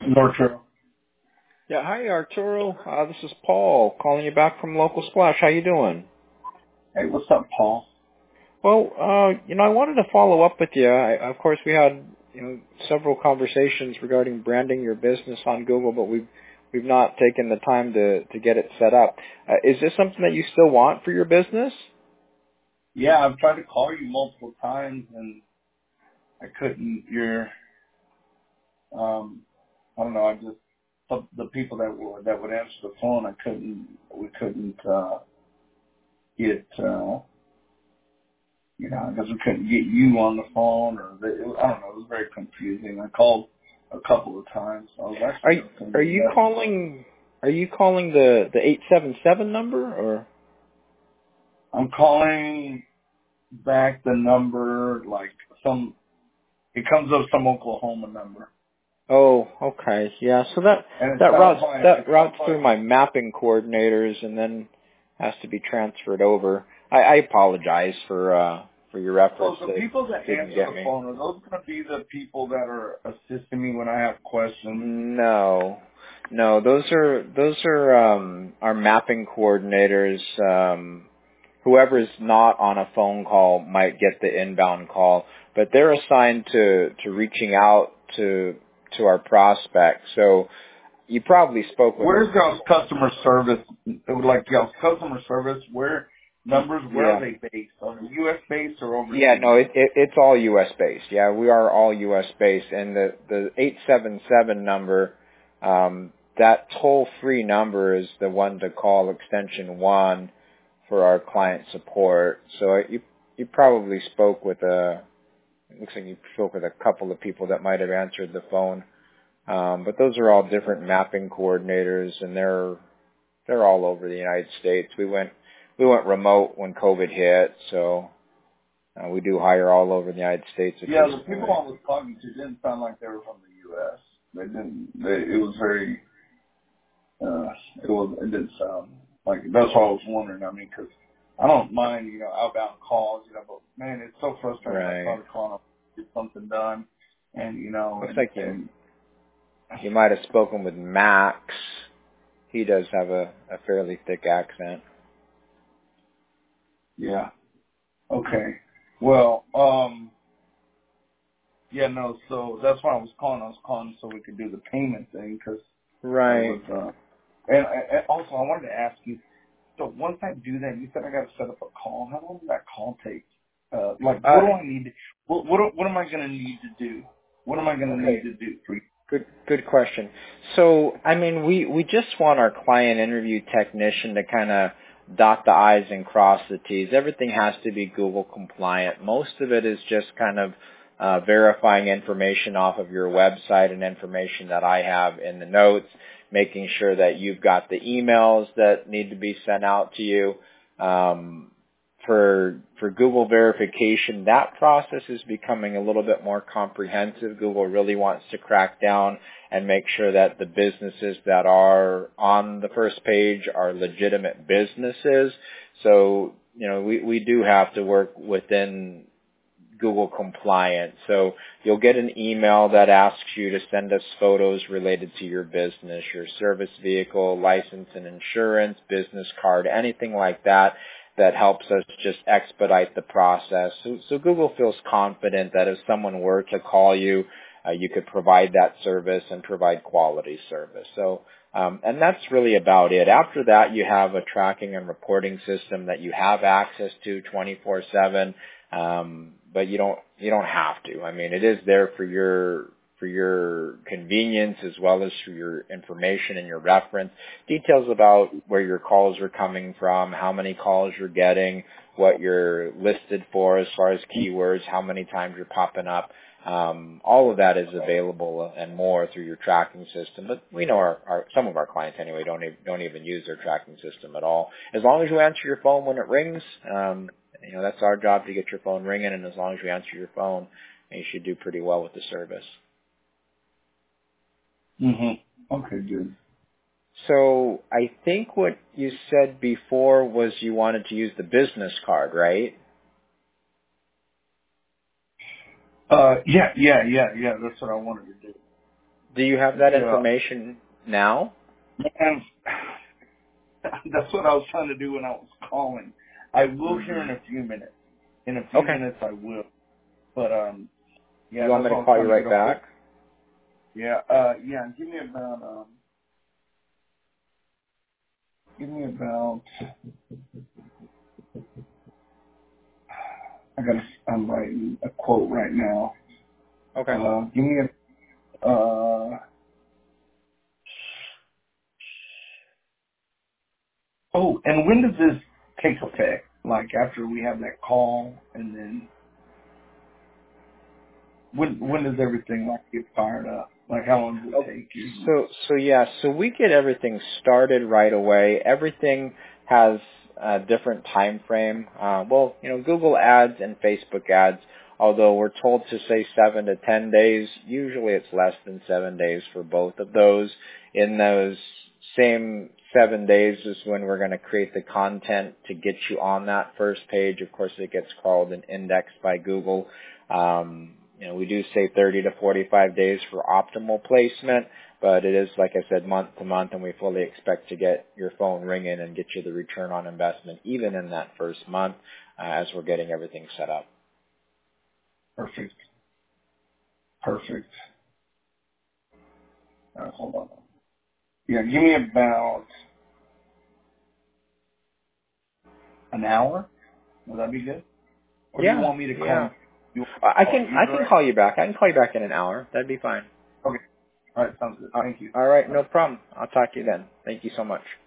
North. Yeah, hi Arturo. This is Paul calling you back from Local Splash. How you doing? Hey, what's up, Paul? Well, I wanted to follow up with you. Of course, we had several conversations regarding branding your business on Google, but we've not taken the time to get it set up. Is this something that you still want for your business? Yeah, I've tried to call you multiple times and I couldn't. I don't know. I just the people that would answer the phone, we couldn't get. I guess we couldn't get you on the phone, I don't know. It was very confusing. I called a couple of times. I was actually going to send Are you a you message. calling? Are you calling the 877 number or? I'm calling back the number it comes up some Oklahoma number. Oh, okay. Yeah, so that And that routes through my mapping coordinators and then has to be transferred over. I apologize for your efforts So the that people that didn't answer get the me. phone, are those going to be the people that are assisting me when I have questions? No. No, those are our mapping coordinators. Whoever's not on a phone call might get the inbound call, but they're assigned to reaching out to our prospects. So you probably spoke with Where's y'all's customer service? Like y'all's customer service, where are they based? Are they U.S. based or overseas? Yeah, no, it's all U.S. based. Yeah, we are all U.S. based, and the 877 number, that toll free number is the one to call, extension 1 for our client support. So you probably spoke with it looks like you spoke with a couple of people that might have answered the phone. But those are all different mapping coordinators, and they're all over the United States. We went remote when COVID hit, so we do hire all over the United States at Yeah, this the people point. I was talking to didn't sound like they were from the U.S. They didn't. It was very. It didn't sound like. That's why I was wondering. I mean, because I don't mind, outbound calls, but man, it's so frustrating. I Right. try to call and get something done, and Looks like you might have spoken with Max. He does have a fairly thick accent. yeah. Okay. Well, yeah, no. So that's why I was calling. I was calling so we could do the payment thing because I Right. was. And also, I wanted to ask you. So once I do that, you said I got to set up a call. How long does that call take? What do I need? What am I going to need to do? What am I going to need to do for you? Good question. So, I mean, we just want our client interview technician to kind of dot the I's and cross the T's. Everything has to be Google compliant. Most of it is just kind of verifying information off of your website and information that I have in the notes, making sure that you've got the emails that need to be sent out to you. For Google verification, that process is becoming a little bit more comprehensive. Google really wants to crack down and make sure that the businesses that are on the first page are legitimate businesses. So, we do have to work within Google compliance. So you'll get an email that asks you to send us photos related to your business, your service vehicle, license and insurance, business card, anything like that helps us just expedite the process. So Google feels confident that if someone were to call you, you could provide that service and provide quality service. So, and that's really about it. After that, you have a tracking and reporting system that you have access to 24/7. But you don't have to. I mean, it is there for your convenience as well as for your information and your reference. Details about where your calls are coming from, how many calls you're getting, what you're listed for as far as keywords, how many times you're popping up. All of that is available and more through your tracking system. But we know some of our clients anyway don't even use their tracking system at all. As long as you answer your phone when it rings, that's our job to get your phone ringing, and as long as you answer your phone, you should do pretty well with the service. Mm-hmm. Okay, good. So I think what you said before was you wanted to use the business card, right? Yeah. That's what I wanted to do. Do you have that Yeah. information now? And that's what I was trying to do when I was calling. I will hear in a few minutes. In a few minutes I will. But yeah. You want me to call you right back? Yeah. Yeah. Give me about. I'm writing a quote right now. Okay. Give me Oh, and when does this take effect? Like after we have that call, and then when does everything like get fired up? Like how long does it take you? So we get everything started right away. Everything has a different time frame. Well, Google ads and Facebook ads, although we're told to say 7 to 10 days, usually it's less than 7 days for both of those. In those same 7 days is when we're going to create the content to get you on that first page. Of course, it gets crawled and indexed by Google. We do say 30 to 45 days for optimal placement, but it is, like I said, month to month, and we fully expect to get your phone ringing and get you the return on investment even in that first month as we're getting everything set up. Perfect. Hold on. Yeah, give me about an hour. Would that be good? Or do you want me to call you? I can call you back. I can call you back in an hour. That'd be fine. Okay. All right, sounds good. Thank you. All right, no problem. I'll talk to you then. Thank you so much.